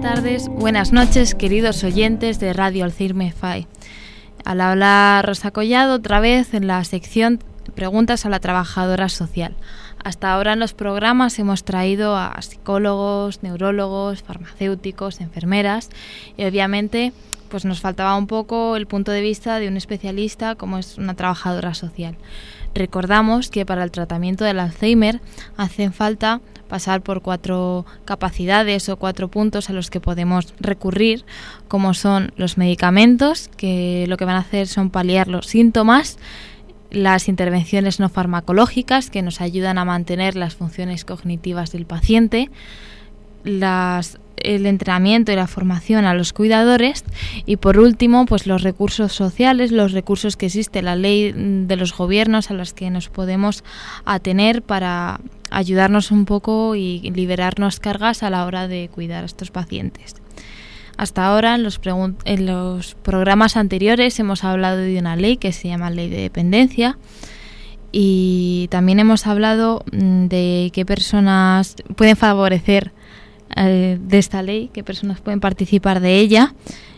tardes, buenas noches, queridos oyentes de Radio Alcirme FAI. Al hablar Rosa Collado otra vez en la sección Preguntas a la Trabajadora Social. Hasta ahora en los programas hemos traído a psicólogos, neurólogos, farmacéuticos, enfermeras y obviamente pues nos faltaba un poco el punto de vista de un especialista como es una trabajadora social. Recordamos que para el tratamiento del Alzheimer hacen falta pasar por 4 capacidades o 4 puntos a los que podemos recurrir, como son los medicamentos, que lo que van a hacer son paliar los síntomas, las intervenciones no farmacológicas, que nos ayudan a mantener las funciones cognitivas del paciente, el entrenamiento y la formación a los cuidadores y por último pues los recursos sociales, los recursos que existe la ley de los gobiernos a los que nos podemos atener para ayudarnos un poco y liberarnos cargas a la hora de cuidar a estos pacientes. Hasta ahora en los programas anteriores hemos hablado de una ley que se llama Ley de Dependencia y también hemos hablado de qué personas pueden favorecer de esta ley, qué personas pueden participar de ella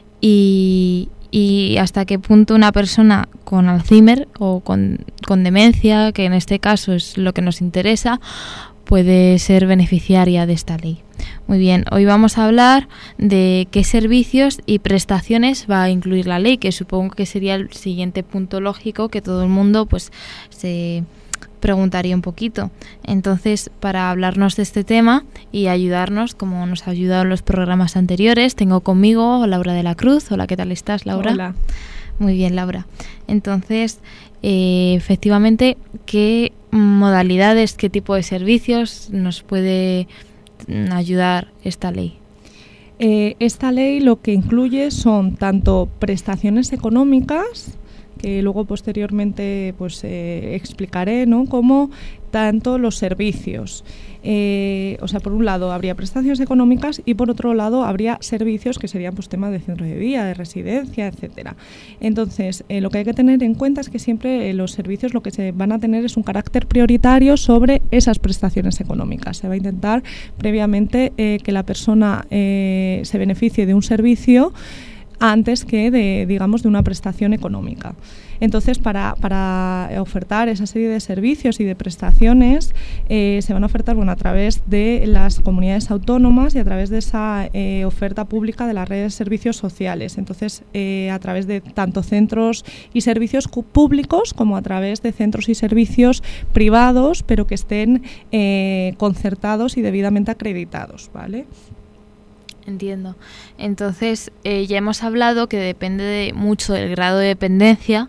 y hasta qué punto una persona con Alzheimer o con demencia, que en este caso es lo que nos interesa, puede ser beneficiaria de esta ley. Muy bien, hoy vamos a hablar de qué servicios y prestaciones va a incluir la ley, que supongo que sería el siguiente punto lógico que todo el mundo pues se preguntaría un poquito. Entonces, para hablarnos de este tema y ayudarnos, como nos ha ayudado en los programas anteriores, tengo conmigo a Laura de la Cruz. Hola, ¿qué tal estás, Laura? Hola. Muy bien, Laura. Entonces, efectivamente, ¿qué modalidades, qué tipo de servicios nos puede ayudar esta ley? Esta ley lo que incluye son tanto prestaciones económicas, que luego posteriormente pues explicaré, ¿no?, como tanto los servicios. O sea, por un lado habría prestaciones económicas y por otro lado habría servicios que serían pues temas de centro de día, de residencia, etcétera. Entonces, lo que hay que tener en cuenta es que siempre los servicios lo que se van a tener es un carácter prioritario sobre esas prestaciones económicas. Se va a intentar previamente que la persona se beneficie de un servicio antes que de una prestación económica. Entonces, para ofertar esa serie de servicios y de prestaciones, se van a ofertar a través de las comunidades autónomas y a través de esa oferta pública de las redes de servicios sociales. Entonces, a través de tanto centros y servicios públicos como a través de centros y servicios privados, pero que estén concertados y debidamente acreditados, ¿vale? Entiendo. Entonces, ya hemos hablado que depende mucho del grado de dependencia,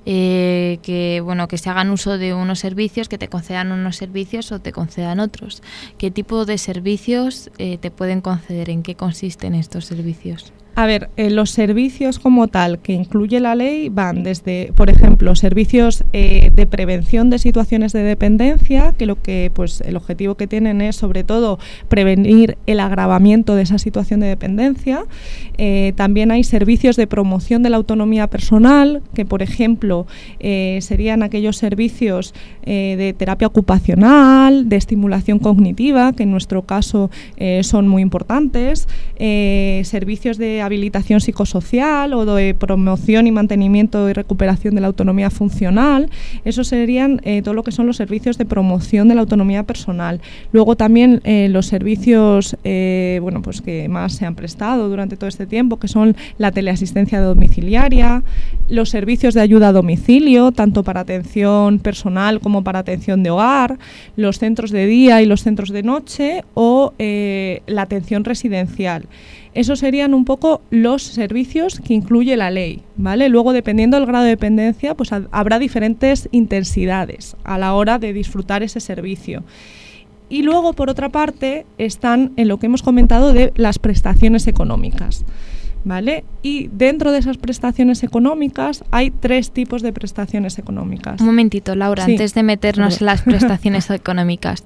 que se hagan uso de unos servicios, que te concedan unos servicios o te concedan otros. ¿Qué tipo de servicios te pueden conceder? ¿En qué consisten estos servicios? A ver, los servicios como tal que incluye la ley van desde, por ejemplo, servicios de prevención de situaciones de dependencia, que el objetivo que tienen es sobre todo prevenir el agravamiento de esa situación de dependencia. También hay servicios de promoción de la autonomía personal, que por ejemplo serían aquellos servicios de terapia ocupacional, de estimulación cognitiva, que en nuestro caso son muy importantes, servicios de habilitación psicosocial o de promoción y mantenimiento y recuperación de la autonomía funcional. Esos serían todo lo que son los servicios de promoción de la autonomía personal. Luego también los servicios que más se han prestado durante todo este tiempo, que son la teleasistencia domiciliaria, los servicios de ayuda a domicilio, tanto para atención personal como para atención de hogar, los centros de día y los centros de noche o la atención residencial. Esos serían un poco los servicios que incluye la ley, ¿vale? Luego, dependiendo del grado de dependencia, pues habrá diferentes intensidades a la hora de disfrutar ese servicio. Y luego, por otra parte, están en lo que hemos comentado de las prestaciones económicas, ¿vale? Y dentro de esas prestaciones económicas hay 3 tipos de prestaciones económicas. Un momentito, Laura, sí, antes de meternos en las prestaciones económicas.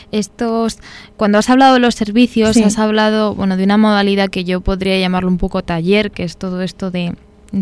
Cuando has hablado de los servicios, sí, has hablado de una modalidad que yo podría llamarlo un poco taller, que es todo esto de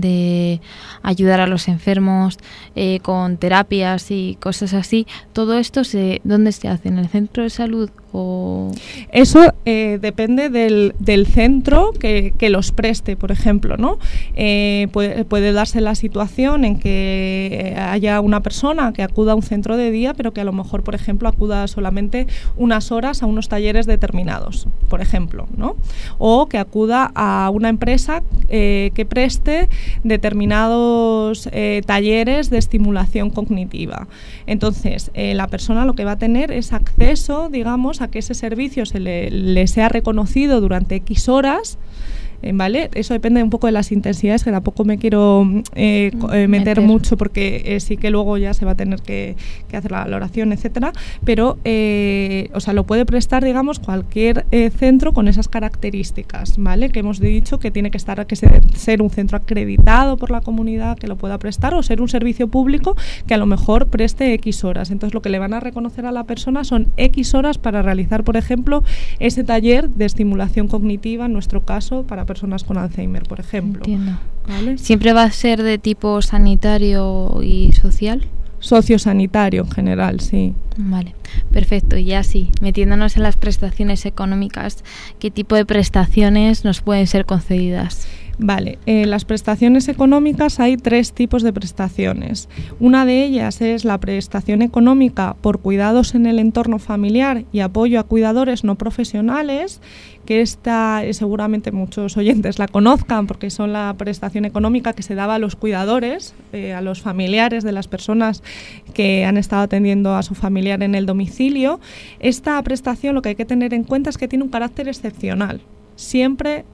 ayudar a los enfermos con terapias y cosas así. Todo esto, ¿dónde se hace? ¿En el centro de salud Eso depende del centro que los preste, por ejemplo, ¿no? Puede darse la situación en que haya una persona que acuda a un centro de día, pero que a lo mejor, por ejemplo, acuda solamente unas horas a unos talleres determinados, por ejemplo, ¿no? O que acuda a una empresa que preste determinados talleres de estimulación cognitiva. Entonces, la persona lo que va a tener es acceso, digamos, a que ese servicio le sea reconocido durante X horas, ¿vale? Eso depende un poco de las intensidades, que tampoco me quiero meter mucho, porque sí que luego ya se va a tener que hacer la valoración, etcétera, pero o sea, lo puede prestar, digamos, cualquier centro con esas características, ¿vale? Que hemos dicho que tiene que ser un centro acreditado por la comunidad que lo pueda prestar, o ser un servicio público que a lo mejor preste X horas. Entonces, lo que le van a reconocer a la persona son X horas para realizar, por ejemplo, ese taller de estimulación cognitiva, en nuestro caso, para personas con Alzheimer, por ejemplo. Entiendo. ¿Vale? ¿Siempre va a ser de tipo sanitario y social? Sociosanitario en general, sí. Vale, perfecto. Y ya sí, metiéndonos en las prestaciones económicas, ¿qué tipo de prestaciones nos pueden ser concedidas? Vale, las prestaciones económicas, hay 3 tipos de prestaciones. Una de ellas es la prestación económica por cuidados en el entorno familiar y apoyo a cuidadores no profesionales, que esta seguramente muchos oyentes la conozcan, porque son la prestación económica que se daba a los cuidadores, a los familiares de las personas que han estado atendiendo a su familiar en el domicilio. Esta prestación, lo que hay que tener en cuenta es que tiene un carácter excepcional. Siempre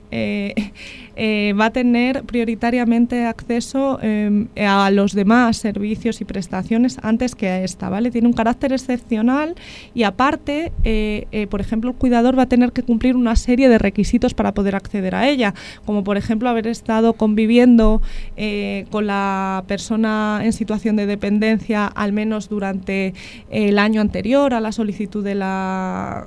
va a tener prioritariamente acceso a los demás servicios y prestaciones antes que a esta, ¿vale? Tiene un carácter excepcional y aparte, por ejemplo, el cuidador va a tener que cumplir una serie de requisitos para poder acceder a ella, como por ejemplo haber estado conviviendo con la persona en situación de dependencia al menos durante el año anterior a la solicitud de la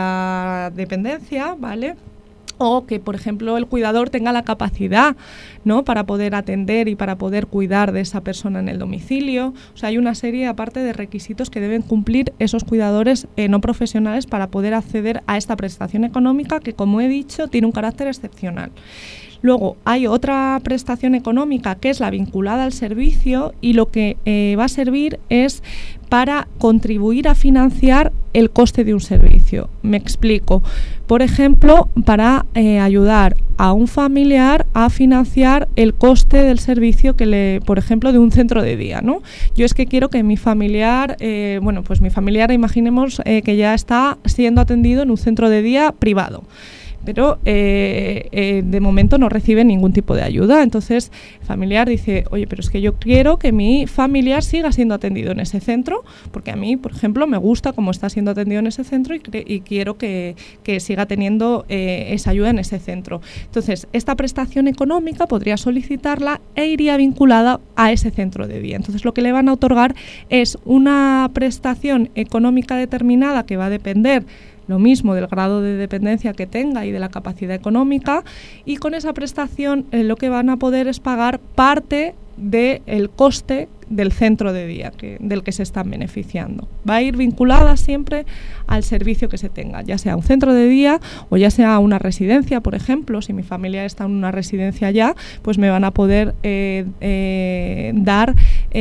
dependencia, ¿vale? O que, por ejemplo, el cuidador tenga la capacidad, ¿no?, para poder atender y para poder cuidar de esa persona en el domicilio. O sea, hay una serie, aparte, de requisitos que deben cumplir esos cuidadores no profesionales para poder acceder a esta prestación económica que, como he dicho, tiene un carácter excepcional. Luego hay otra prestación económica que es la vinculada al servicio y lo que va a servir es para contribuir a financiar el coste de un servicio. Me explico. Por ejemplo, para ayudar a un familiar a financiar el coste del servicio por ejemplo, de un centro de día, ¿no? Yo es que quiero que mi familiar, pues mi familiar, imaginemos que ya está siendo atendido en un centro de día privado, pero de momento no recibe ningún tipo de ayuda. Entonces el familiar dice, oye, pero es que yo quiero que mi familiar siga siendo atendido en ese centro, porque a mí, por ejemplo, me gusta cómo está siendo atendido en ese centro y quiero que siga teniendo esa ayuda en ese centro. Entonces, esta prestación económica podría solicitarla e iría vinculada a ese centro de día. Entonces, lo que le van a otorgar es una prestación económica determinada que va a depender lo mismo del grado de dependencia que tenga y de la capacidad económica, y con esa prestación lo que van a poder es pagar parte del coste del centro de día del que se están beneficiando. Va a ir vinculada siempre al servicio que se tenga, ya sea un centro de día o ya sea una residencia, por ejemplo. Si mi familia está en una residencia ya, pues me van a poder dar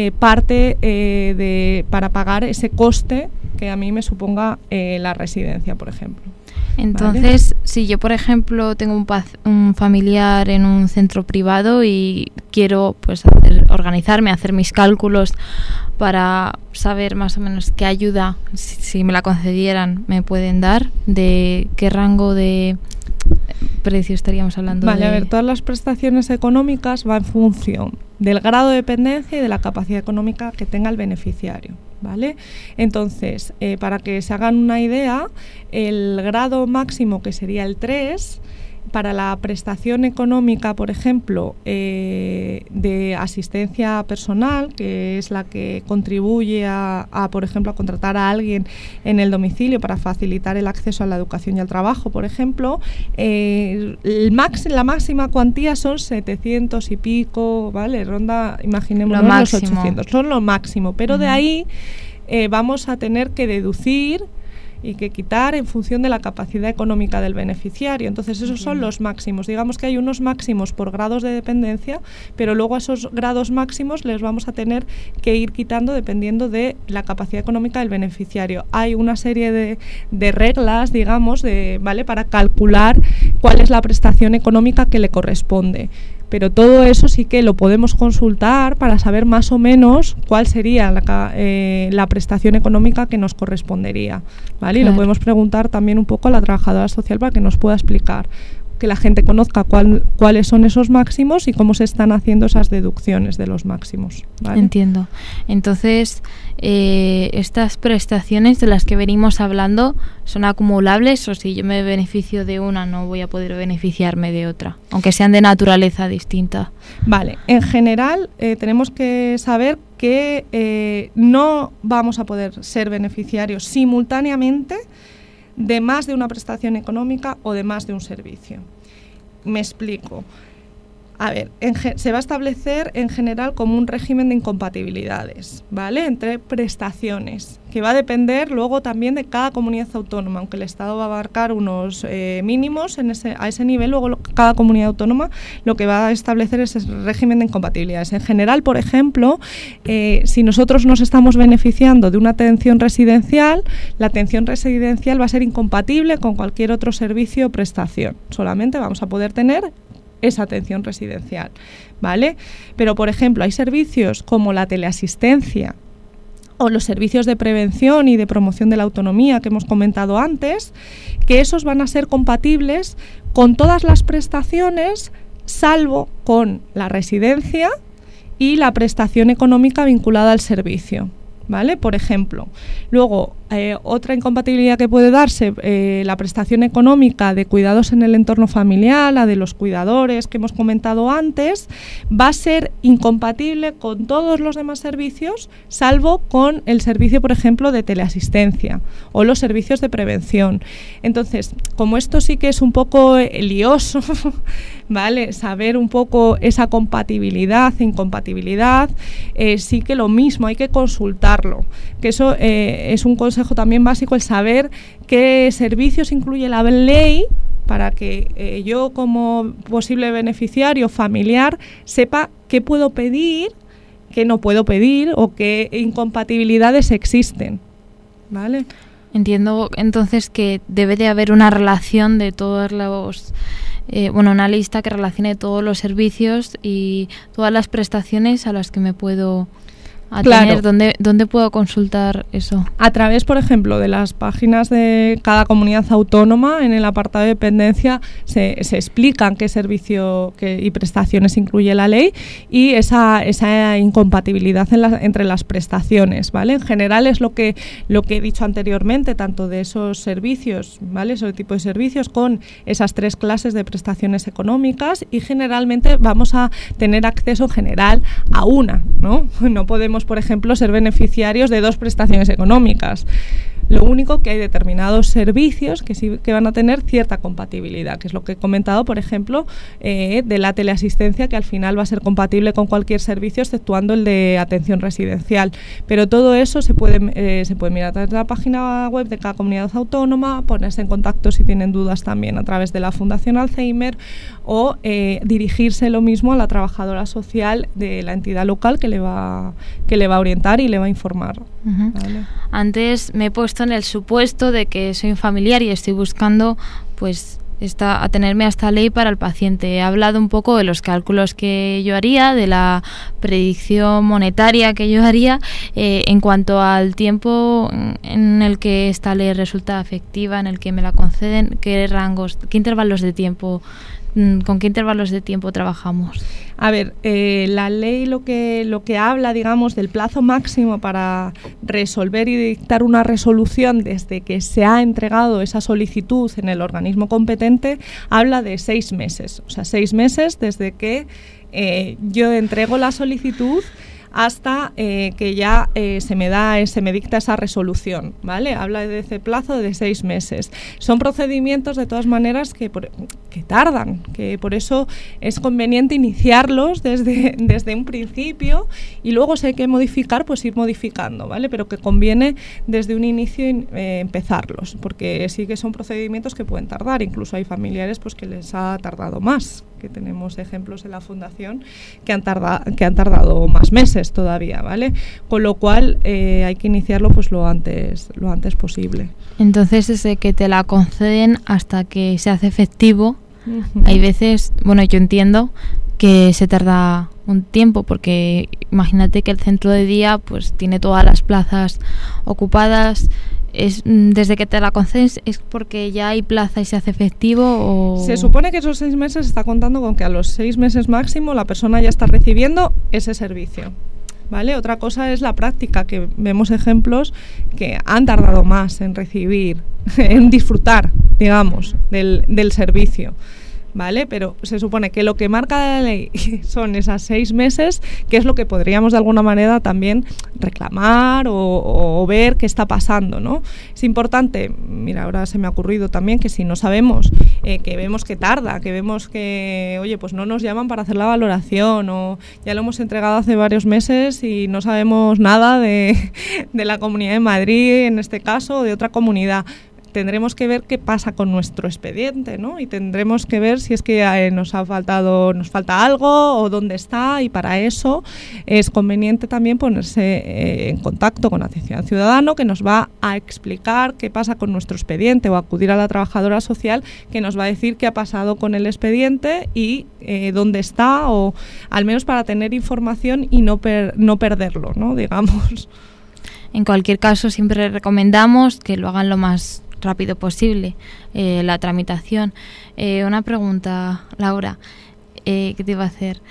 parte para pagar ese coste que a mí me suponga la residencia, por ejemplo. Entonces, ¿vale? Si yo, por ejemplo, tengo un familiar en un centro privado y quiero pues organizarme, hacer mis cálculos para saber más o menos qué ayuda, si me la concedieran, me pueden dar, ¿de qué rango de precio estaríamos hablando? Vale, a ver, todas las prestaciones económicas van en función del grado de dependencia y de la capacidad económica que tenga el beneficiario, ¿vale? Entonces, para que se hagan una idea, el grado máximo, que sería el 3, para la prestación económica, por ejemplo, de asistencia personal, que es la que contribuye por ejemplo, a contratar a alguien en el domicilio para facilitar el acceso a la educación y al trabajo, por ejemplo, la máxima cuantía son 700 y pico, ¿vale? Ronda, imaginemos los 800, son lo máximo, pero de ahí vamos a tener que deducir y que quitar en función de la capacidad económica del beneficiario. Entonces esos son los máximos. Digamos que hay unos máximos por grados de dependencia, pero luego a esos grados máximos les vamos a tener que ir quitando dependiendo de la capacidad económica del beneficiario. Hay una serie de reglas, digamos, ¿vale?, para calcular cuál es la prestación económica que le corresponde. Pero todo eso sí que lo podemos consultar para saber más o menos cuál sería la prestación económica que nos correspondería, ¿vale? Claro. Y lo podemos preguntar también un poco a la trabajadora social para que nos pueda explicar, que la gente conozca cuáles son esos máximos y cómo se están haciendo esas deducciones de los máximos, ¿vale? Entiendo. Entonces, estas prestaciones de las que venimos hablando, ¿son acumulables o si yo me beneficio de una no voy a poder beneficiarme de otra, aunque sean de naturaleza distinta? Vale, en general tenemos que saber que no vamos a poder ser beneficiarios simultáneamente de más de una prestación económica o de más de un servicio. Me explico. A ver, se va a establecer en general como un régimen de incompatibilidades, ¿vale?, entre prestaciones, que va a depender luego también de cada comunidad autónoma, aunque el Estado va a abarcar unos mínimos a ese nivel, luego cada comunidad autónoma lo que va a establecer es el régimen de incompatibilidades. En general, por ejemplo, si nosotros nos estamos beneficiando de una atención residencial, la atención residencial va a ser incompatible con cualquier otro servicio o prestación. Solamente vamos a poder tener esa atención residencial, ¿vale? Pero, por ejemplo, hay servicios como la teleasistencia o los servicios de prevención y de promoción de la autonomía que hemos comentado antes, que esos van a ser compatibles con todas las prestaciones, salvo con la residencia y la prestación económica vinculada al servicio, ¿vale? Por ejemplo, luego otra incompatibilidad que puede darse, la prestación económica de cuidados en el entorno familiar, la de los cuidadores que hemos comentado antes, va a ser incompatible con todos los demás servicios, salvo con el servicio, por ejemplo, de teleasistencia o los servicios de prevención. Entonces, como esto sí que es un poco lioso, ¿vale?, saber un poco esa compatibilidad e incompatibilidad, sí que lo mismo, hay que consultarlo, que eso es un consejo también básico, el saber qué servicios incluye la ley para que yo como posible beneficiario familiar sepa qué puedo pedir, qué no puedo pedir o qué incompatibilidades existen, ¿vale? Entiendo entonces que debe de haber una relación de todos los... una lista que relacione todos los servicios y todas las prestaciones a las que me puedo Claro. tener. ¿Dónde puedo consultar eso? A través, por ejemplo, de las páginas de cada comunidad autónoma, en el apartado de dependencia se explican qué servicio y prestaciones incluye la ley y esa incompatibilidad entre las prestaciones, ¿vale? En general es lo que he dicho anteriormente, tanto de esos servicios, ¿vale?, ese tipo de servicios con esas 3 clases de prestaciones económicas, y generalmente vamos a tener acceso en general a una, ¿no? No podemos, por ejemplo, ser beneficiarios de 2 prestaciones económicas. Lo único que hay determinados servicios que sí que van a tener cierta compatibilidad, que es lo que he comentado, por ejemplo, de la teleasistencia, que al final va a ser compatible con cualquier servicio, exceptuando el de atención residencial. Pero todo eso se puede mirar a través de la página web de cada comunidad autónoma, ponerse en contacto si tienen dudas también a través de la Fundación Alzheimer o dirigirse lo mismo a la trabajadora social de la entidad local que le va a orientar y le va a informar. Uh-huh. ¿Vale? Antes me he puesto en el supuesto de que soy un familiar y estoy buscando pues atenerme a esta ley para el paciente. He hablado un poco de los cálculos que yo haría, de la predicción monetaria que yo haría en cuanto al tiempo en el que esta ley resulta efectiva, en el que me la conceden, qué rangos, qué intervalos de tiempo, ¿con qué intervalos de tiempo trabajamos? A ver, la ley lo que habla, digamos, del plazo máximo para resolver y dictar una resolución desde que se ha entregado esa solicitud en el organismo competente, habla de 6 meses. O sea, 6 meses desde que yo entrego la solicitud hasta que ya se me dicta esa resolución, ¿vale? Habla de ese plazo de 6 meses. Son procedimientos, de todas maneras, que tardan, que por eso es conveniente iniciarlos desde un principio, y luego si hay que modificar, pues ir modificando, ¿vale? Pero que conviene desde un inicio empezarlos, porque sí que son procedimientos que pueden tardar. Incluso hay familiares pues que les ha tardado más, que tenemos ejemplos en la fundación que han tardado más meses todavía, ¿vale? Con lo cual hay que iniciarlo pues lo antes posible. Entonces, desde que te la conceden hasta que se hace efectivo, hay veces, bueno, yo entiendo que se tarda un tiempo, porque imagínate que el centro de día pues tiene todas las plazas ocupadas. Desde que te la concedes, ¿es porque ya hay plaza y se hace efectivo? ¿O? Se supone que esos 6 meses está contando con que a los 6 meses máximo la persona ya está recibiendo ese servicio, ¿vale? Otra cosa es la práctica, que vemos ejemplos que han tardado más en recibir, en disfrutar, digamos, del servicio, ¿vale? Pero se supone que lo que marca la ley son esas 6 meses, que es lo que podríamos de alguna manera también reclamar o ver qué está pasando, ¿no? Es importante, mira, ahora se me ha ocurrido también que si no sabemos, que vemos que tarda, que vemos que, oye, pues no nos llaman para hacer la valoración, o ya lo hemos entregado hace varios meses y no sabemos nada de la Comunidad de Madrid, en este caso, o de otra comunidad. Tendremos que ver qué pasa con nuestro expediente, ¿no? Y tendremos que ver si es que nos falta algo o dónde está, y para eso es conveniente también ponerse en contacto con Atención al Ciudadano, que nos va a explicar qué pasa con nuestro expediente, o acudir a la trabajadora social, que nos va a decir qué ha pasado con el expediente y dónde está, o al menos para tener información y no perderlo, ¿no? Digamos. En cualquier caso, siempre recomendamos que lo hagan lo más rápido posible, la tramitación. Una pregunta, Laura, ¿qué te iba a hacer?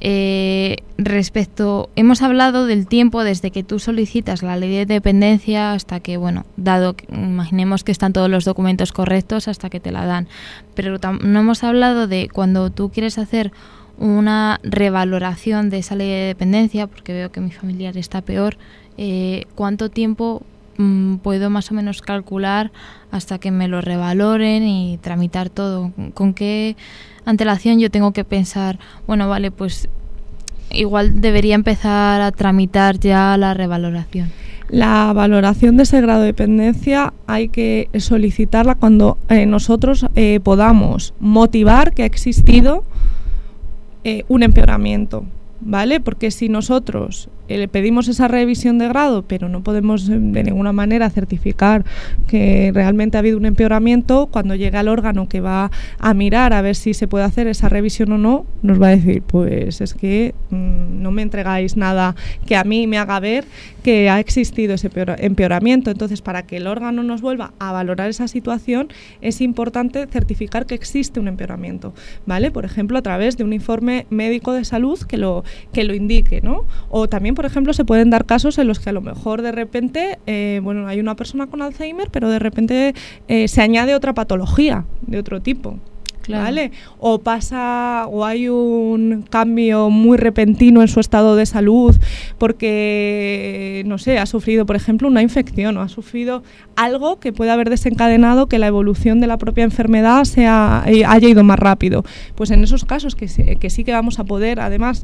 Hemos hablado del tiempo desde que tú solicitas la ley de dependencia hasta que, bueno, dado que imaginemos que están todos los documentos correctos, hasta que te la dan. Pero no hemos hablado de cuando tú quieres hacer una revaloración de esa ley de dependencia, porque veo que mi familiar está peor. ¿Cuánto tiempo puedo más o menos calcular hasta que me lo revaloren y tramitar todo? ¿Con qué antelación yo tengo que pensar, bueno, vale, pues igual debería empezar a tramitar ya la revaloración? La valoración de ese grado de dependencia hay que solicitarla cuando nosotros podamos motivar que ha existido un empeoramiento, ¿vale? Porque si nosotros le pedimos esa revisión de grado, pero no podemos de ninguna manera certificar que realmente ha habido un empeoramiento, cuando llegue al órgano que va a mirar a ver si se puede hacer esa revisión o no, nos va a decir, pues es que no me entregáis nada que a mí me haga ver que ha existido ese empeoramiento. Entonces, para que el órgano nos vuelva a valorar esa situación, es importante certificar que existe un empeoramiento, ¿vale? Por ejemplo, a través de un informe médico de salud que lo indique, ¿no? O también, por ejemplo, se pueden dar casos en los que a lo mejor de repente, hay una persona con Alzheimer, pero de repente se añade otra patología de otro tipo. Claro. ¿Vale? O hay un cambio muy repentino en su estado de salud porque, no sé, ha sufrido, por ejemplo, una infección, o ha sufrido algo que puede haber desencadenado que la evolución de la propia enfermedad haya ido más rápido. Pues en esos casos que sí que vamos a poder, además,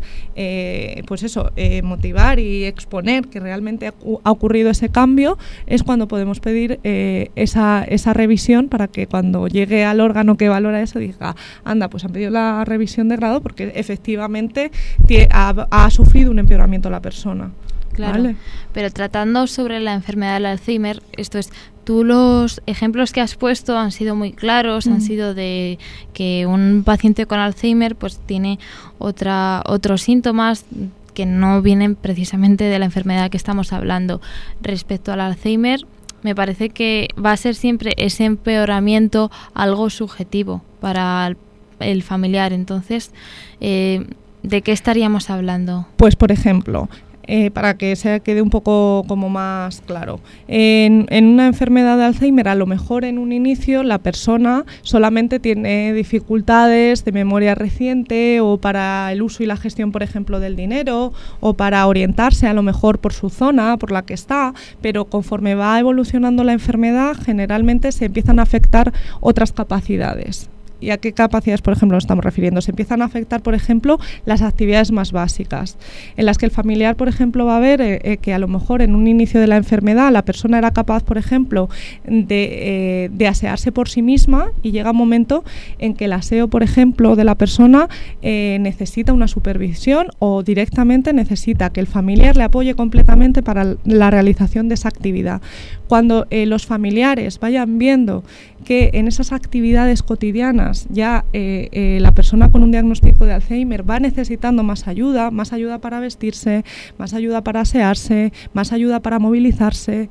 motivar y exponer que realmente ha ocurrido ese cambio, es cuando podemos pedir esa revisión, para que cuando llegue al órgano que valora eso diga, anda, pues han pedido la revisión de grado porque efectivamente ha sufrido un empeoramiento la persona. Claro, ¿vale? Pero tratando sobre la enfermedad del Alzheimer, tú los ejemplos que has puesto han sido muy claros, han sido de que un paciente con Alzheimer pues tiene otros síntomas que no vienen precisamente de la enfermedad que estamos hablando. Respecto al Alzheimer, me parece que va a ser siempre ese empeoramiento algo subjetivo para el familiar. Entonces, ¿de qué estaríamos hablando? Pues, por ejemplo, para que se quede un poco como más claro. En una enfermedad de Alzheimer, a lo mejor en un inicio la persona solamente tiene dificultades de memoria reciente o para el uso y la gestión, por ejemplo, del dinero o para orientarse a lo mejor por su zona, por la que está, pero conforme va evolucionando la enfermedad, generalmente se empiezan a afectar otras capacidades. ¿Y a qué capacidades, por ejemplo, nos estamos refiriendo? Se empiezan a afectar, por ejemplo, las actividades más básicas, en las que el familiar, por ejemplo, va a ver que a lo mejor en un inicio de la enfermedad la persona era capaz, por ejemplo, de asearse por sí misma, y llega un momento en que el aseo, por ejemplo, de la persona necesita una supervisión o directamente necesita que el familiar le apoye completamente para la realización de esa actividad. Cuando los familiares vayan viendo que en esas actividades cotidianas ya la persona con un diagnóstico de Alzheimer va necesitando más ayuda para vestirse, más ayuda para asearse, más ayuda para movilizarse,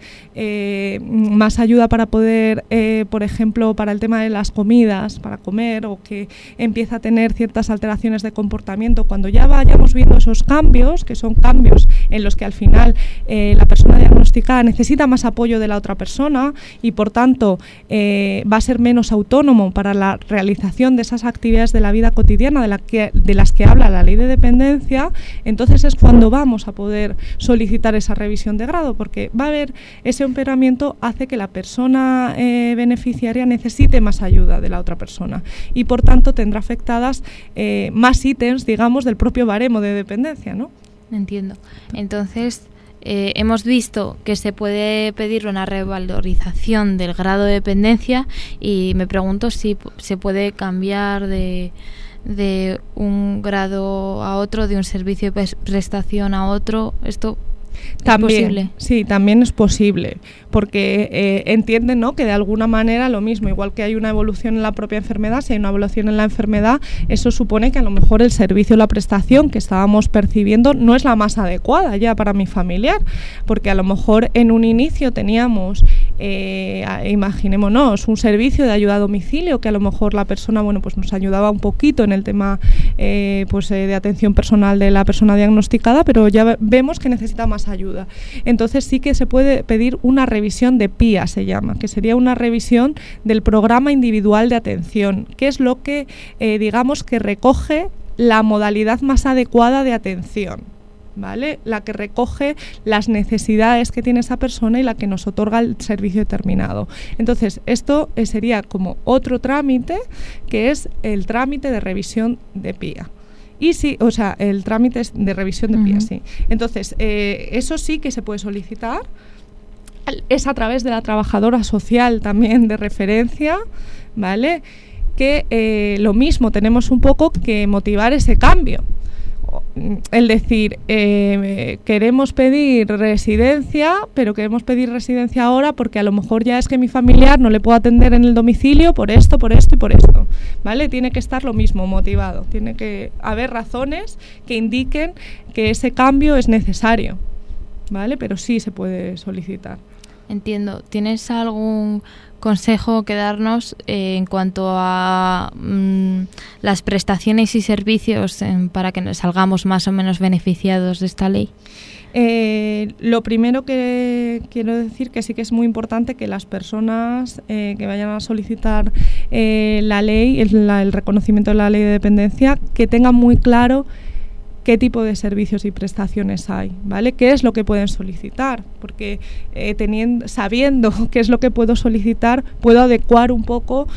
más ayuda para poder, por ejemplo, para el tema de las comidas, para comer, o que empieza a tener ciertas alteraciones de comportamiento, cuando ya vayamos viendo esos cambios, que son cambios en los que al final la persona diagnosticada necesita más apoyo de la otra persona y por tanto va a ser menos autónomo para la realización de esas actividades de la vida cotidiana de las que habla la ley de dependencia, entonces es cuando vamos a poder solicitar esa revisión de grado, porque va a haber ese empeoramiento, hace que la persona beneficiaria necesite más ayuda de la otra persona y por tanto tendrá afectadas más ítems, digamos, del propio baremo de dependencia, ¿no? Entiendo. Entonces, hemos visto que se puede pedir una revalorización del grado de dependencia y me pregunto si se puede cambiar de un grado a otro, de un servicio de prestación a otro. Esto también, ¿es posible? Sí, también es posible, porque entienden, ¿no?, que de alguna manera lo mismo, igual que hay una evolución en la propia enfermedad, si hay una evolución en la enfermedad, eso supone que a lo mejor el servicio o la prestación que estábamos percibiendo no es la más adecuada ya para mi familiar, porque a lo mejor en un inicio teníamos, imaginémonos, un servicio de ayuda a domicilio, que a lo mejor la persona, bueno, pues nos ayudaba un poquito en el tema de atención personal de la persona diagnosticada, pero ya vemos que necesita más ayuda. Entonces sí que se puede pedir una revisión de PIA, se llama, que sería una revisión del programa individual de atención, que es lo que digamos que recoge la modalidad más adecuada de atención, ¿vale? La que recoge las necesidades que tiene esa persona y la que nos otorga el servicio determinado. Entonces esto sería como otro trámite, que es el trámite de revisión de PIA. Y sí, o sea, el trámite es de revisión de PIA, sí. Entonces, eso sí que se puede solicitar. Es a través de la trabajadora social también de referencia, ¿vale? Que lo mismo, tenemos un poco que motivar ese cambio. El decir, queremos pedir residencia, pero queremos pedir residencia ahora porque a lo mejor ya es que mi familiar no le puedo atender en el domicilio por esto y por esto, ¿vale? Tiene que estar lo mismo, motivado, tiene que haber razones que indiquen que ese cambio es necesario, ¿vale? Pero sí se puede solicitar. Entiendo. ¿Tienes algún consejo que darnos en cuanto a las prestaciones y servicios para que nos salgamos más o menos beneficiados de esta ley? Lo primero que quiero decir que sí que es muy importante que las personas que vayan a solicitar la ley, el reconocimiento de la ley de dependencia, que tengan muy claro qué tipo de servicios y prestaciones hay, ¿vale? ¿Qué es lo que pueden solicitar? Porque sabiendo qué es lo que puedo solicitar, puedo adecuar un poco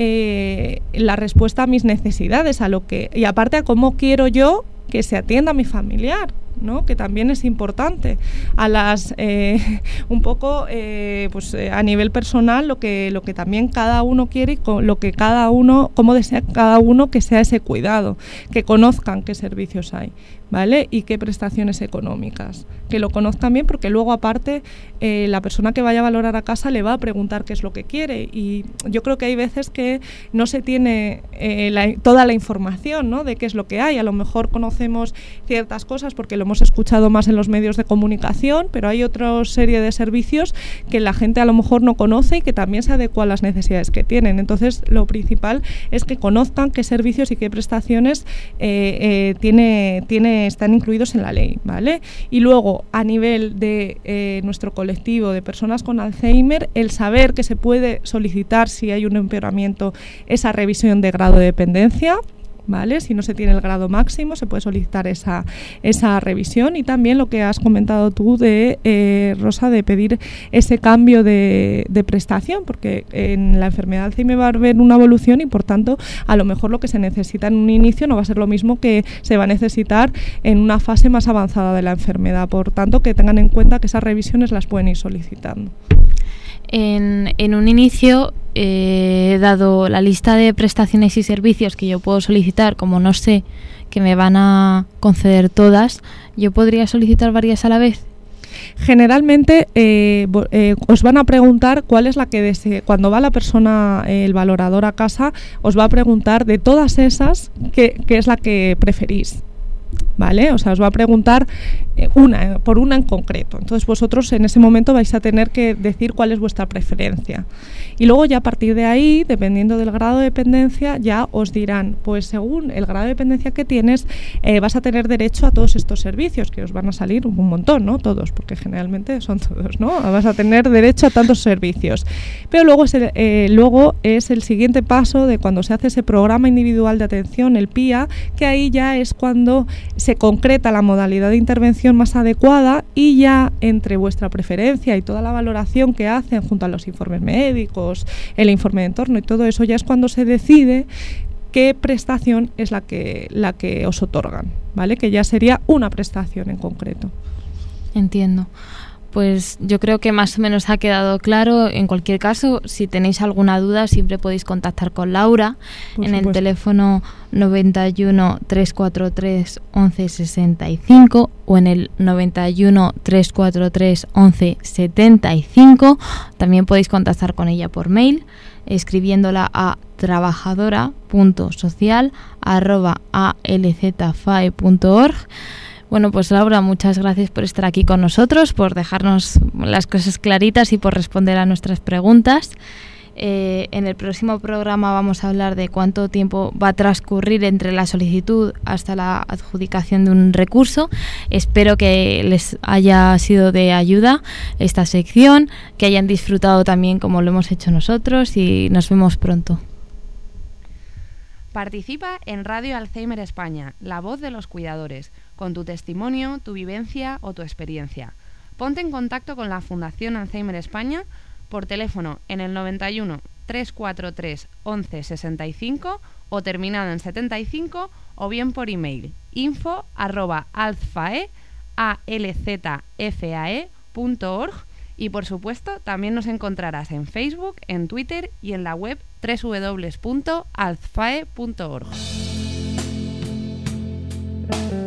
la respuesta a mis necesidades, y aparte a cómo quiero yo que se atienda a mi familiar, ¿no? Que también es importante a las un poco a nivel personal lo que también cada uno quiere y lo que cada uno, cómo desea cada uno que sea ese cuidado, que conozcan qué servicios hay, ¿vale? Y qué prestaciones económicas, que lo conozcan bien, porque luego aparte la persona que vaya a valorar a casa le va a preguntar qué es lo que quiere, y yo creo que hay veces que no se tiene toda la información, ¿no?, de qué es lo que hay. A lo mejor conocemos ciertas cosas porque lo hemos escuchado más en los medios de comunicación, pero hay otra serie de servicios que la gente a lo mejor no conoce y que también se adecuan a las necesidades que tienen. Entonces lo principal es que conozcan qué servicios y qué prestaciones tiene están incluidos en la ley, ¿vale? Y luego, a nivel de nuestro colectivo de personas con Alzheimer, el saber que se puede solicitar, si hay un empeoramiento, esa revisión de grado de dependencia, ¿vale? Si no se tiene el grado máximo, se puede solicitar esa revisión. Y también lo que has comentado tú Rosa, de pedir ese cambio de prestación, porque en la enfermedad de Alzheimer va a haber una evolución y, por tanto, a lo mejor lo que se necesita en un inicio no va a ser lo mismo que se va a necesitar en una fase más avanzada de la enfermedad. Por tanto, que tengan en cuenta que esas revisiones las pueden ir solicitando. En un inicio, dado la lista de prestaciones y servicios que yo puedo solicitar, como no sé que me van a conceder todas, ¿yo podría solicitar varias a la vez? Generalmente os van a preguntar cuál es la que desee. Cuando va la persona, el valorador, a casa, os va a preguntar de todas esas qué es la que preferís, ¿vale? O sea, os va a preguntar por una en concreto. Entonces vosotros en ese momento vais a tener que decir cuál es vuestra preferencia. Y luego ya a partir de ahí, dependiendo del grado de dependencia, ya os dirán, pues según el grado de dependencia que tienes, vas a tener derecho a todos estos servicios, que os van a salir un montón, ¿no? Todos, porque generalmente son todos, ¿no? Vas a tener derecho a tantos servicios. Pero luego es el siguiente paso de cuando se hace ese programa individual de atención, el PIA, que ahí ya es cuando se concreta la modalidad de intervención más adecuada, y ya entre vuestra preferencia y toda la valoración que hacen junto a los informes médicos, el informe de entorno y todo eso, ya es cuando se decide qué prestación es la que os otorgan, ¿vale? Que ya sería una prestación en concreto. Entiendo. Pues yo creo que más o menos ha quedado claro. En cualquier caso, si tenéis alguna duda, siempre podéis contactar con Laura en el teléfono 91 343 1165 o en el 91 343 1175. También podéis contactar con ella por mail, escribiéndola a trabajadora.social@alzfae.org. Bueno, pues Laura, muchas gracias por estar aquí con nosotros, por dejarnos las cosas claritas y por responder a nuestras preguntas. En el próximo programa vamos a hablar de cuánto tiempo va a transcurrir entre la solicitud hasta la adjudicación de un recurso. Espero que les haya sido de ayuda esta sección, que hayan disfrutado también como lo hemos hecho nosotros, y nos vemos pronto. Participa en Radio Alzheimer España, la voz de los cuidadores, con tu testimonio, tu vivencia o tu experiencia. Ponte en contacto con la Fundación Alzheimer España por teléfono en el 91 343 1165 o terminado en 75, o bien por email info@alzfae.org. Y por supuesto también nos encontrarás en Facebook, en Twitter y en la web www.alzfae.org.